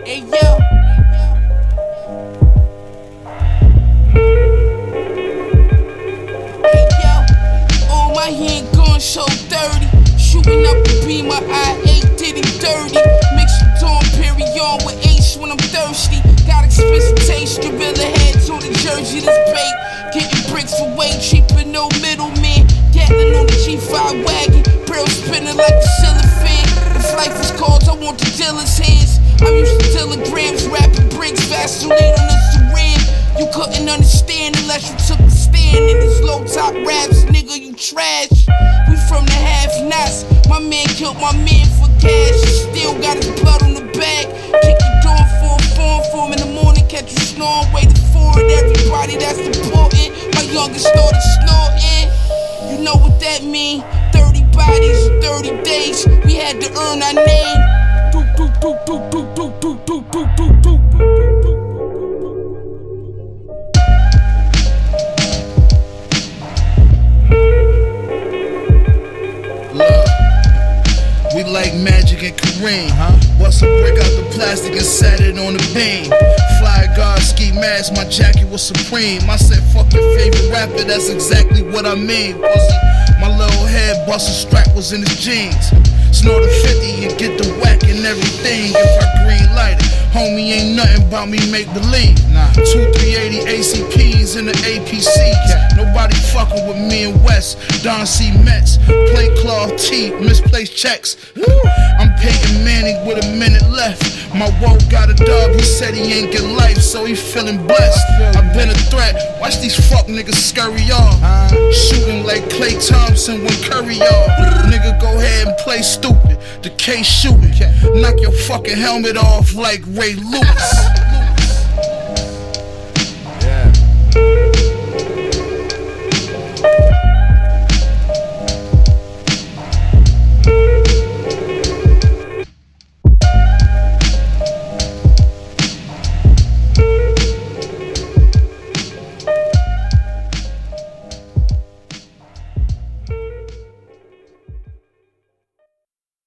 Hey yo. Hey yo. Oh, my handgun so dirty. Shooting up the beam, my I-8 did it dirty. Mix Dawn Perignon with Ace when I'm thirsty. Got expensive taste, gorilla heads on the jersey that's bait. Getting bricks for way cheaper, no middleman. Gatling on the G5 wagon, barrel spinning like a ceiling fan. If life is called, I want the dealer's hands. I'm used to dealing grams, rapping bricks, Vaseline on the Saran. You couldn't understand unless you took a stand in these low top raps, nigga, you trash. We from the have-nots, my man killed my man for cash. Still got his blood on the bag. Kick your door for a form in the morning, catch you snoring, waiting for it. Everybody that's important, my youngest started snorting. You know what that mean? 30 bodies, 30 days. We had to earn our name. We like Magic and Kareem. Bust a brick out the plastic and sat it on the beam. Fly guard, ski mask, my jacket was supreme. I said, fuck your favorite rapper, that's exactly what I mean. Pussy. My little head bustin' strap was in his jeans. Snort a 50 and get the whack and everything. If I green light it, homie, ain't nothing about me make believe. 2380 ACPs in the APCs. Nobody fucking with me and West. Don C. Mets, play cloth tee, misplaced checks. I'm Peyton Manning with a minute left. My woe got a dub, he said he ain't get life, so he feeling blessed. I've been a threat, watch these fuck niggas scurry off. Shooting like Klay Thompson when Curry off. Nigga, go ahead and play stupid, the case shooting. Knock your fucking helmet off like Ray Lewis.